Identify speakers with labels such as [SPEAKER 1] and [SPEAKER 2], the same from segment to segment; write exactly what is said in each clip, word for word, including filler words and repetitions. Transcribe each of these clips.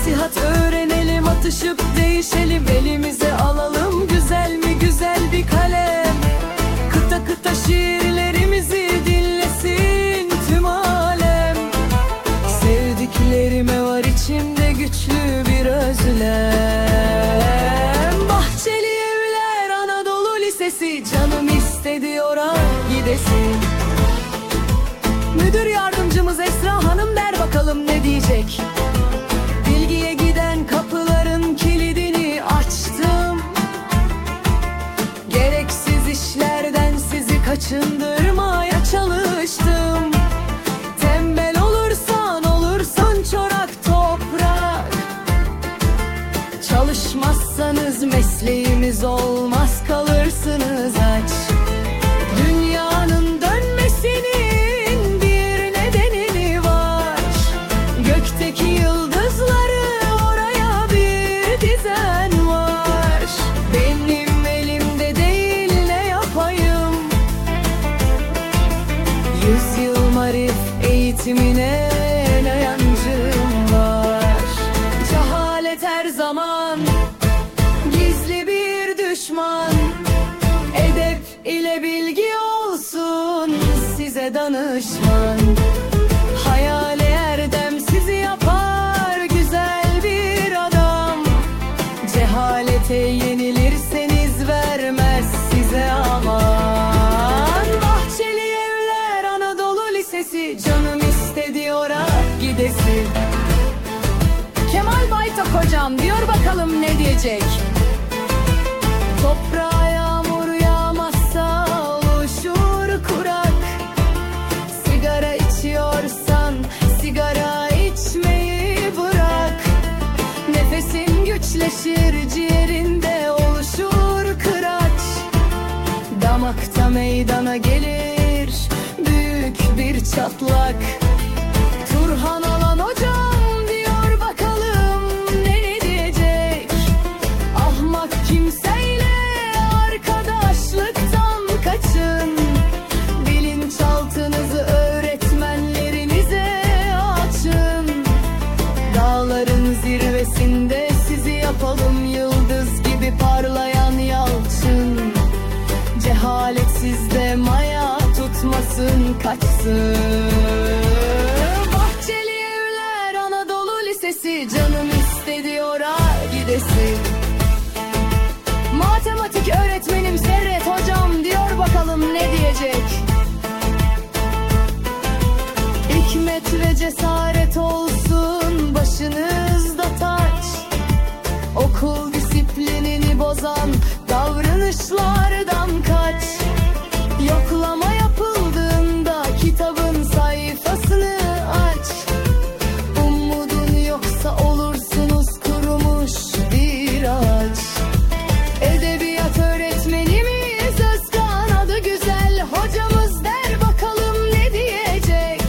[SPEAKER 1] nasihat öğrenelim, atışıp değişelim, elimize alalım güzel mi güzel bir kalem. Kıta kıta şiirlerimizi dinlesin tüm alem. Sevdiklerime var içimde güçlü bir özlem. Bahçeli Evler Anadolu Lisesi, canım istedi oraya gidesin. Müdür yardımcımız Esra Hanım der bakalım ne diyecek. Bilgiye giden kapıların kilidini açtım. Gereksiz işlerden sizi kaçındırmaya çalıştım. Tembel olursan olursun çorak toprak. Çalışmazsanız mesleğimiz olmaz, kalırsınız aç. Dünyanın dönmesinin bir nedeni var. Gökteki yıldızları oraya bir dizen var. Benim elimde değil, ne yapayım? Yüzyıl marif eğitimine ne yancım var? Cehalet her zaman gizli bir düşman. Edep ile bilgi olsun size danışman. Hayali erdem sizi yapar güzel bir adam. Cehalete yenilirseniz vermez size aman. Bahçeli Evler Anadolu Lisesi, canım istedi oraya gidesin. Kemal Baytok hocam diyor bakalım ne diyecek. Toprağa yağmur yağmazsa oluşur kurak. Sigara içiyorsan sigara içmeyi bırak. Nefesin güçleşir, ciğerinde oluşur kıraç. Damakta meydana gelir büyük bir çatlak. Turhan Alan hocam diyor bakalım ne diyecek. Ahmak kimseyle arkadaşlıktan kaçın. Bilinçaltınızı öğretmenlerinize açın. Dağların zirvesinde sizi yapalım yıldız gibi parlayan yalçın. Cehalet sizde maya tutmasın, kaçsın. Bahçeli Evler Anadolu Lisesi, canım istedi oraya gidesin. Matematik öğretmenim Serret hocam diyor bakalım ne diyecek. Hikmet ve cesaret olsun başınızda taç. Okul disiplinini bozan davranışlardan kaç. Yoklama yapıldığında kitabın sayfasını aç. Umudun yoksa olursunuz kurumuş bir ağaç. Edebiyat öğretmenimiz Özkan adı güzel hocamız der bakalım ne diyecek.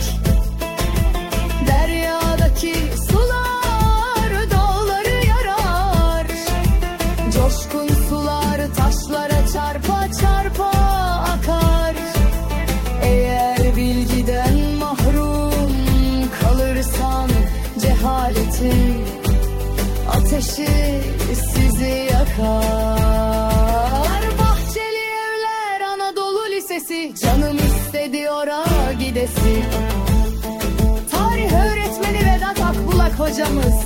[SPEAKER 1] Deryadaki sular dağları yarar. Coşkun sular taşlara çarpa çarpa akar. Eğer bilgiden mahrum kalırsan cehaletin ateşi sizi yakar. Bahçeli Evler Anadolu Lisesi, canım istedi oraya gidesin. Tarih öğretmeni Vedat Akbulak hocamız